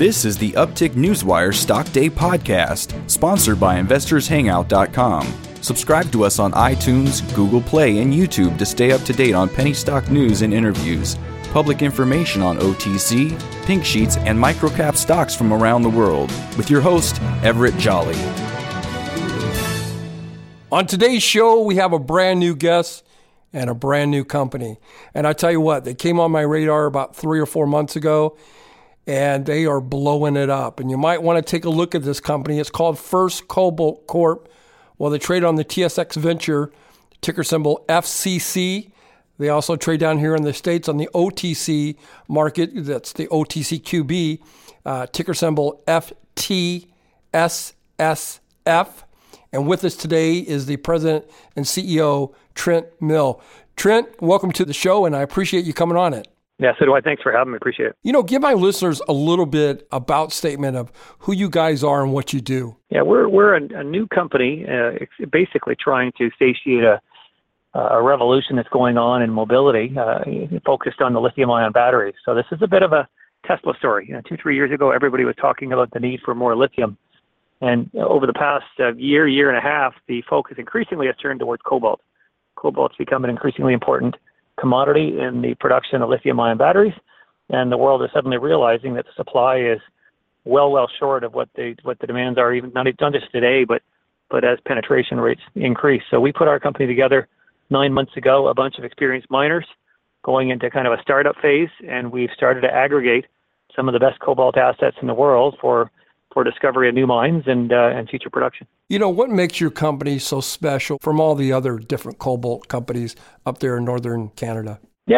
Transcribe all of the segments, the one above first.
This is the Uptick Newswire Stock Day podcast, sponsored by InvestorsHangout.com. Subscribe to us on iTunes, Google Play, and YouTube to stay up to date on penny stock news and interviews, public information on OTC, pink sheets, and microcap stocks from around the world, with your host, Everett Jolly. On today's show, we have a brand new guest and a brand new company. And I tell you what, they came on my radar about 3 or 4 months ago, and they are blowing it up. And you might want to take a look at this company. It's called First Cobalt Corp. Well, they trade on the TSX Venture, ticker symbol FCC. They also trade down here in the States on the OTC market. That's the OTCQB, ticker symbol FTSSF. And with us today is the president and CEO, Trent Mill. Trent, welcome to the show, and I appreciate you coming on it. Yeah, so do I. Thanks for having me. Appreciate it. Give my listeners a little bit about statement of who you guys are and what you do. Yeah, we're a new company, basically trying to satiate a revolution that's going on in mobility, focused on the lithium-ion batteries. So this is a bit of a Tesla story. 2-3 years ago, everybody was talking about the need for more lithium. And over the past year and a half, the focus increasingly has turned towards cobalt. Cobalt's become an increasingly important commodity in the production of lithium-ion batteries, and the world is suddenly realizing that the supply is well short of what the demands are, even not just today, but as penetration rates increase. So we put our company together 9 months ago, a bunch of experienced miners going into kind of a startup phase, and we've started to aggregate some of the best cobalt assets in the world for discovery of new mines and future production. What makes your company so special from all the other different cobalt companies up there in northern Canada? Yeah,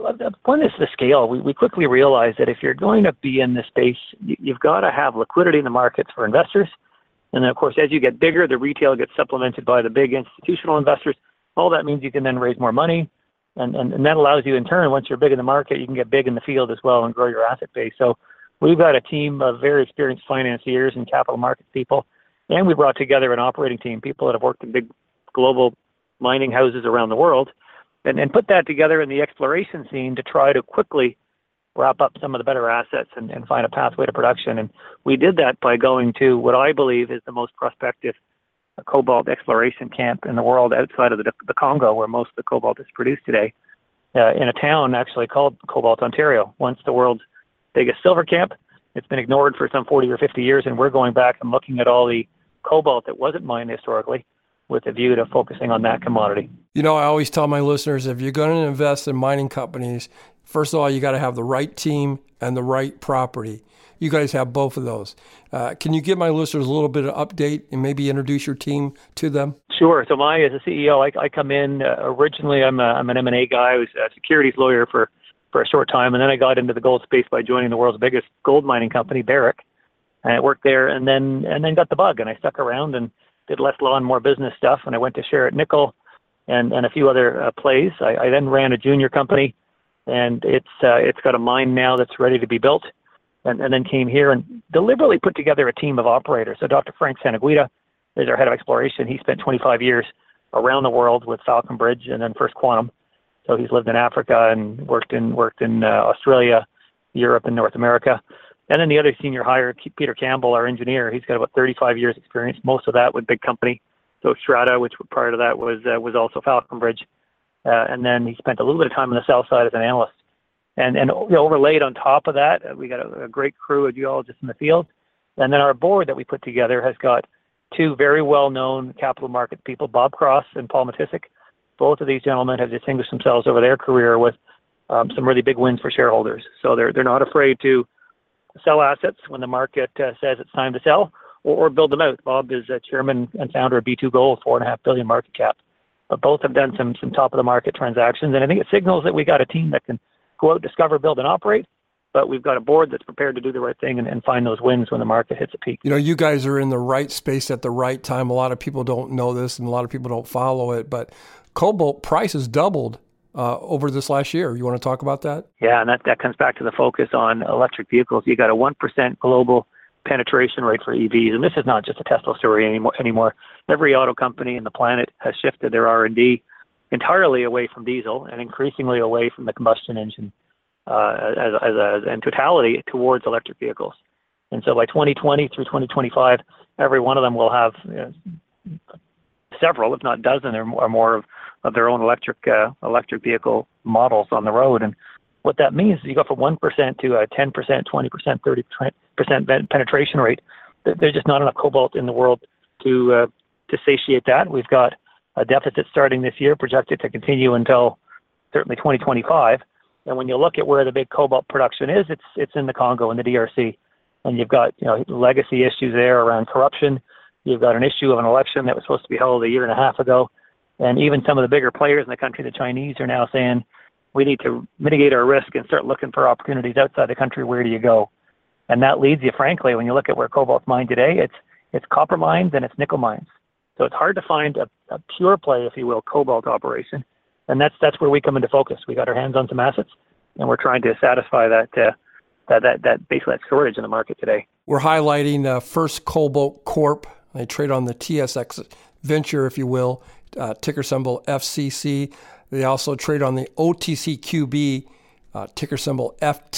one is the scale. We quickly realized that if you're going to be in this space, you've got to have liquidity in the markets for investors. And then, of course, as you get bigger, the retail gets supplemented by the big institutional investors. All that means you can then raise more money. And that allows you, in turn, once you're big in the market, you can get big in the field as well and grow your asset base. So we've got a team of very experienced financiers and capital markets people, and we brought together an operating team, people that have worked in big global mining houses around the world, and put that together in the exploration scene to try to quickly wrap up some of the better assets and find a pathway to production. And we did that by going to what I believe is the most prospective cobalt exploration camp in the world outside of the Congo, where most of the cobalt is produced today, in a town actually called Cobalt, Ontario, once the world's biggest silver camp. It's been ignored for some 40 or 50 years, and we're going back and looking at all the cobalt that wasn't mined historically with a view to focusing on that commodity. I always tell my listeners, if you're going to invest in mining companies, first of all, you got to have the right team and the right property. You guys have both of those. Can you give my listeners a little bit of update and maybe introduce your team to them? Sure. So as a CEO, I come in, originally I'm an M&A guy. I was a securities lawyer for a short time, and then I got into the gold space by joining the world's biggest gold mining company, Barrick, and I worked there, and then got the bug, and I stuck around and did less law and more business stuff, and I went to Sherritt Nickel and a few other plays. I then ran a junior company, and it's got a mine now that's ready to be built, and then came here and deliberately put together a team of operators. So Dr. Frank Santaguida is our head of exploration. He spent 25 years around the world with Falcon Bridge and then First Quantum. So he's lived in Africa and worked in Australia, Europe, and North America. And then the other senior hire, Peter Campbell, our engineer, he's got about 35 years experience, most of that with big company. So Strata, which prior to that was also Falcon Bridge. And then he spent a little bit of time on the sell side as an analyst. And overlaid on top of that, we got a great crew of geologists in the field. And then our board that we put together has got two very well-known capital market people, Bob Cross and Paul Matisik. Both of these gentlemen have distinguished themselves over their career with some really big wins for shareholders. So they're not afraid to sell assets when the market says it's time to sell, or build them out. Bob is chairman and founder of B2 Gold, $4.5 billion market cap. But both have done some top of the market transactions, and I think it signals that we got a team that can go out, discover, build, and operate. But we've got a board that's prepared to do the right thing and find those wins when the market hits a peak. You guys are in the right space at the right time. A lot of people don't know this, and a lot of people don't follow it, but cobalt prices doubled over this last year. You want to talk about that? Yeah, and that comes back to the focus on electric vehicles. You got a 1% global penetration rate for EVs, and this is not just a Tesla story anymore. Every auto company in the planet has shifted their R&D entirely away from diesel and increasingly away from the combustion engine in totality towards electric vehicles. And so by 2020 through 2025, every one of them will have several, if not dozen or more of their own electric vehicle models on the road. And what that means is you go from 1% to a 10%, 20%, 30% penetration rate. There's just not enough cobalt in the world to satiate that. We've got a deficit starting this year, projected to continue until certainly 2025. And when you look at where the big cobalt production is, it's in the Congo and the DRC. And you've got legacy issues there around corruption. You've got an issue of an election that was supposed to be held a year and a half ago. And even some of the bigger players in the country, the Chinese, are now saying, we need to mitigate our risk and start looking for opportunities outside the country. Where do you go? And that leads you, frankly, when you look at where cobalt's mined today, it's copper mines and it's nickel mines. So it's hard to find a pure play, if you will, cobalt operation. And that's where we come into focus. We got our hands on some assets, and we're trying to satisfy that basically that shortage in the market today. We're highlighting First Cobalt Corp. They trade on the TSX Venture, if you will, ticker symbol FCC. They also trade on the OTCQB, ticker symbol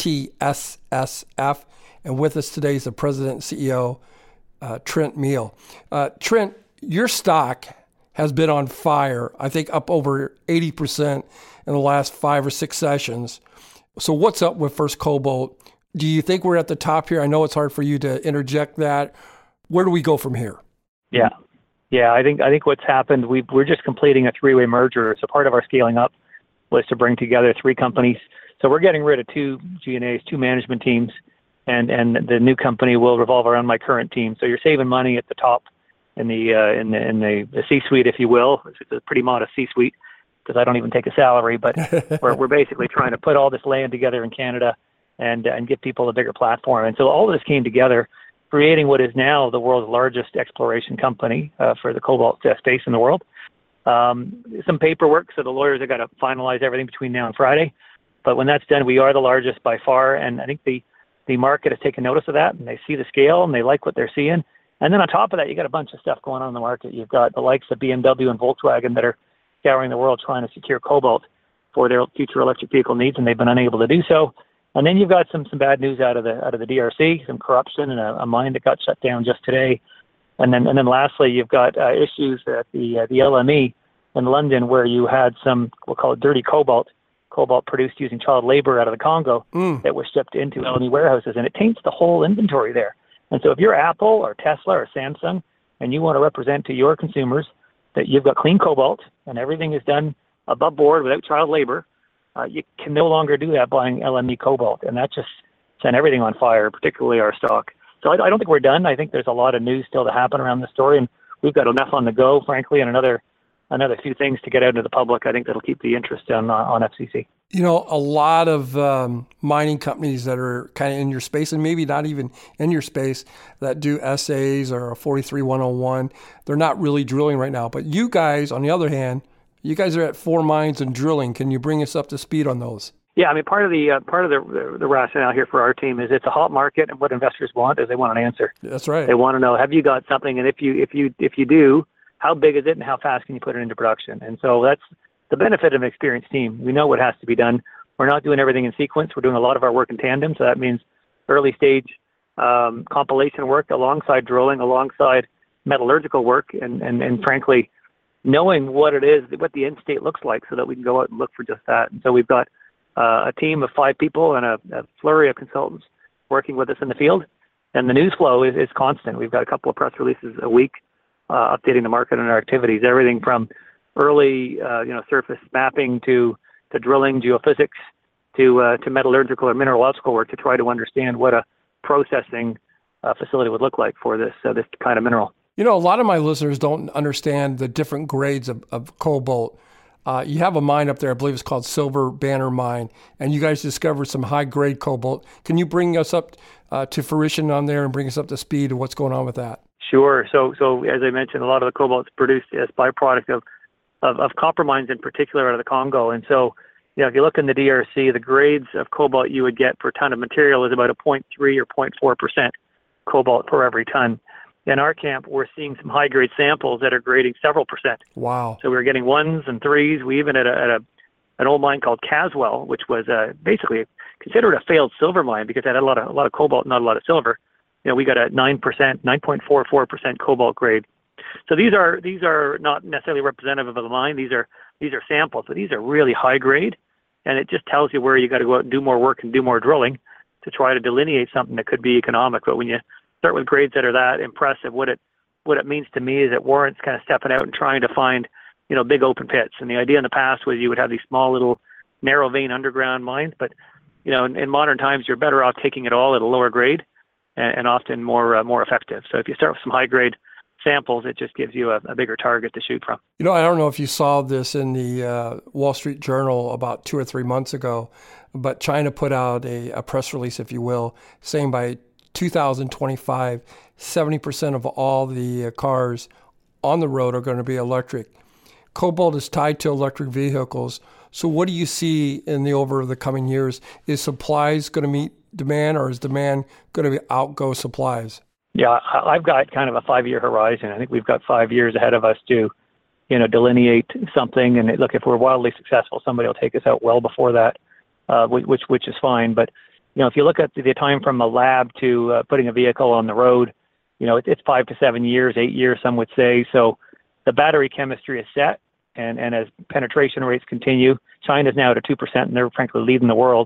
FTSSF. And with us today is the president and CEO, Trent Meal. Trent, your stock has been on fire, I think up over 80% in the last 5 or 6 sessions. So what's up with First Cobalt? Do you think we're at the top here? I know it's hard for you to interject that. Where do we go from here? Yeah. I think what's happened, we're just completing a 3-way merger. So part of our scaling up was to bring together 3 companies. So we're getting rid of 2 G&As, 2 management teams, and the new company will revolve around my current team. So you're saving money at the top in the C-suite, if you will. It's a pretty modest C-suite because I don't even take a salary, but we're basically trying to put all this land together in Canada and give people a bigger platform. And so all of this came together, creating what is now the world's largest exploration company for the cobalt space in the world. Some paperwork, so the lawyers have got to finalize everything between now and Friday. But when that's done, we are the largest by far, and I think the market has taken notice of that, and they see the scale, and they like what they're seeing. And then on top of that, you got a bunch of stuff going on in the market. You've got the likes of BMW and Volkswagen that are scouring the world trying to secure cobalt for their future electric vehicle needs, and they've been unable to do so. And then you've got some bad news out of the DRC, some corruption and a mine that got shut down just today. And then lastly, you've got issues at the LME in London where you had some, we'll call it dirty cobalt produced using child labor out of the Congo that was shipped into LME warehouses, and it taints the whole inventory there. And so if you're Apple or Tesla or Samsung and you want to represent to your consumers that you've got clean cobalt and everything is done above board without child labor, you can no longer do that buying LME cobalt. And that just sent everything on fire, particularly our stock. So I don't think we're done. I think there's a lot of news still to happen around the story, and we've got enough on the go, frankly, and another few things to get out into the public. I think that'll keep the interest on FCC. A lot of mining companies that are kind of in your space, and maybe not even in your space, that do essays or a 43-101, they're not really drilling right now. But you guys, on the other hand, you guys are at 4 mines and drilling. Can you bring us up to speed on those? Yeah, I mean, part of the rationale here for our team is it's a hot market, and what investors want is they want an answer. That's right. They want to know, have you got something, and if you do, how big is it, and how fast can you put it into production? And so that's the benefit of an experienced team. We know what has to be done. We're not doing everything in sequence. We're doing a lot of our work in tandem. So that means early stage compilation work alongside drilling, alongside metallurgical work, and frankly, knowing what it is, what the end state looks like, so that we can go out and look for just that. And so we've got a team of 5 people and a flurry of consultants working with us in the field. And the news flow is constant. We've got a couple of press releases a week updating the market and our activities, everything from early surface mapping to drilling, geophysics, to metallurgical or mineralogical work to try to understand what a processing facility would look like for this kind of mineral. A lot of my listeners don't understand the different grades of cobalt. You have a mine up there, I believe it's called Silver Banner Mine, and you guys discovered some high-grade cobalt. Can you bring us up to fruition on there and bring us up to speed of what's going on with that? Sure. So as I mentioned, a lot of the cobalt is produced as byproduct of copper mines, in particular out of the Congo. And so, if you look in the DRC, the grades of cobalt you would get per ton of material is about a 0.3 or 0.4% cobalt per every ton. In our camp, we're seeing some high-grade samples that are grading several percent. Wow. So we're getting 1s and 3s. We even had an old mine called Caswell, which was basically considered a failed silver mine because it had a lot of cobalt, not a lot of silver. we got a 9.44% cobalt grade. So these are not necessarily representative of the mine. These are samples, but these are really high grade, and it just tells you where you got to go out and do more work and do more drilling to try to delineate something that could be economic. But when you start with grades that are that impressive, what it means to me is it warrants kind of stepping out and trying to find, big open pits. And the idea in the past was you would have these small little narrow vein underground mines, but in modern times you're better off taking it all at a lower grade and often more effective. So if you start with some high grade samples, it just gives you a bigger target to shoot from. I don't know if you saw this in the Wall Street Journal about 2 or 3 months ago, but China put out a press release, if you will, saying by 2025, 70% of all the cars on the road are going to be electric. Cobalt is tied to electric vehicles. So what do you see over the coming years? Is supplies going to meet demand, or is demand going to outgo supplies? Yeah, I've got kind of a 5-year horizon. I think we've got 5 years ahead of us to, delineate something. And look, if we're wildly successful, somebody will take us out well before that, which is fine. But, if you look at the time from a lab to putting a vehicle on the road, it's 5 to 7 years, 8 years, some would say. So the battery chemistry is set. And as penetration rates continue, China's now at 2%, and they're frankly leading the world.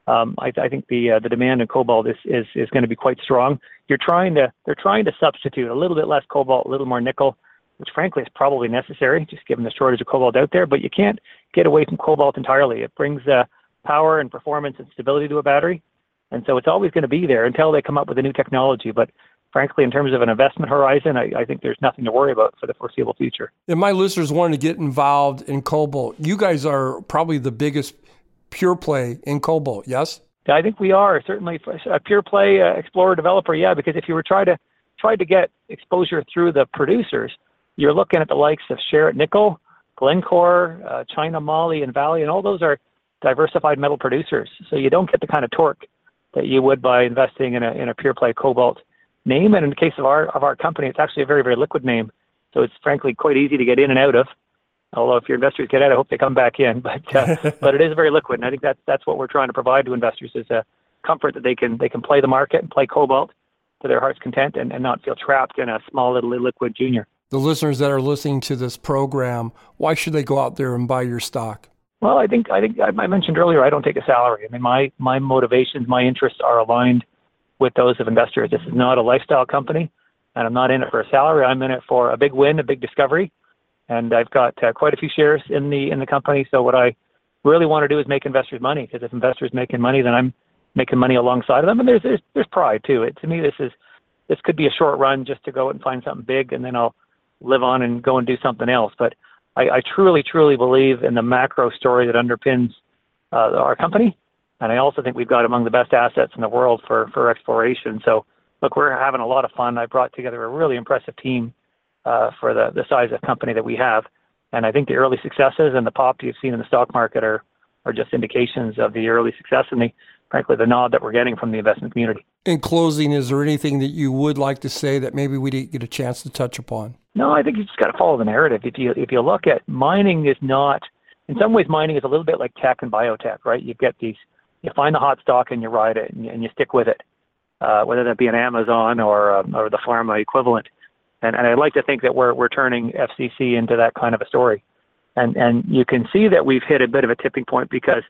I think the demand in cobalt is going to be quite strong. They're trying to substitute a little bit less cobalt, a little more nickel, which frankly is probably necessary, just given the shortage of cobalt out there. But you can't get away from cobalt entirely. It brings power and performance and stability to a battery, and so it's always going to be there until they come up with a new technology. But frankly, in terms of an investment horizon, I think there's nothing to worry about for the foreseeable future. If my listeners wanted to get involved in cobalt, you guys are probably the biggest pure play in cobalt, yes? I think we are certainly a pure play explorer developer, yeah, because if you were try to get exposure through the producers, you're looking at the likes of Sherritt Nickel, Glencore, China Moly, and Valley, and all those are diversified metal producers. So you don't get the kind of torque that you would by investing in a pure play cobalt name. And in the case of our company, it's actually a very, very liquid name. So it's frankly quite easy to get in and out of. Although if your investors get out, I hope they come back in. But but it is very liquid, and I think that's what we're trying to provide to investors is a comfort that they can play the market and play cobalt to their heart's content and not feel trapped in a small little liquid junior. The listeners that are listening to this program, why should they go out there and buy your stock? Well, I think I mentioned earlier, I don't take a salary. I mean, my motivations, my interests are aligned with those of investors. This is not a lifestyle company, and I'm not in it for a salary. I'm in it for a big win, a big discovery. And I've got quite a few shares in the company. So what I really want to do is make investors money, because if investors making money, then I'm making money alongside of them. And there's pride too. To me, this could be a short run just to go out and find something big, and then I'll live on and go and do something else. But I truly, truly believe in the macro story that underpins our company. And I also think we've got among the best assets in the world for exploration. So look, we're having a lot of fun. I brought together a really impressive team for the size of company that we have. And I think the early successes and the pop you've seen in the stock market are just indications of the early success and frankly, the nod that we're getting from the investment community. In closing, is there anything that you would like to say that maybe we didn't get a chance to touch upon? No, I think you just got to follow the narrative. If you look at mining is not, in some ways, mining is a little bit like tech and biotech, right? You find the hot stock and you ride it and you stick with it, whether that be an Amazon or the pharma equivalent. And I'd like to think that we're turning FCC into that kind of a story. And you can see that we've hit a bit of a tipping point because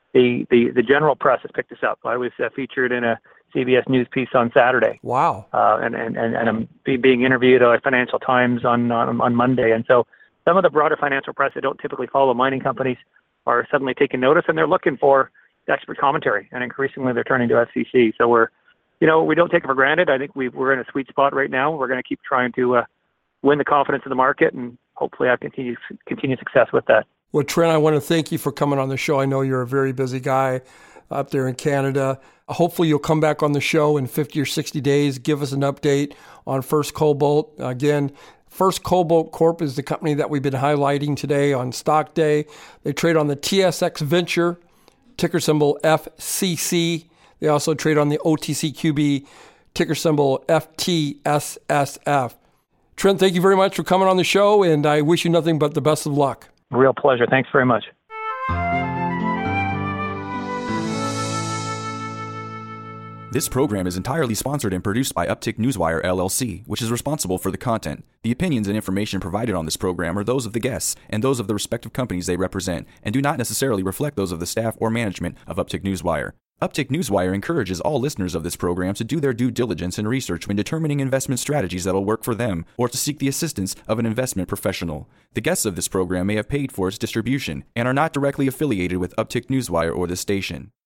the general press has picked us up. I was featured in a CBS News piece on Saturday. Wow. And I'm being interviewed at Financial Times on Monday. And so some of the broader financial press that don't typically follow mining companies are suddenly taking notice, and they're looking for expert commentary. And increasingly, they're turning to FCC. So we don't take it for granted. I think we're in a sweet spot right now. We're going to keep trying to win the confidence of the market, and hopefully have continued success with that. Well, Trent, I want to thank you for coming on the show. I know you're a very busy guy up there in Canada. Hopefully you'll come back on the show in 50 or 60 days, give us an update on First Cobalt. Again, First Cobalt Corp is the company that we've been highlighting today on Stock Day. They trade on the TSX Venture, ticker symbol FCC. They also trade on the OTCQB, ticker symbol FTSSF. Trent, thank you very much for coming on the show, and I wish you nothing but the best of luck. Real pleasure. Thanks very much. This program is entirely sponsored and produced by Uptick Newswire LLC, which is responsible for the content. The opinions and information provided on this program are those of the guests and those of the respective companies they represent, and do not necessarily reflect those of the staff or management of Uptick Newswire. Uptick Newswire encourages all listeners of this program to do their due diligence and research when determining investment strategies that will work for them, or to seek the assistance of an investment professional. The guests of this program may have paid for its distribution and are not directly affiliated with Uptick Newswire or this station.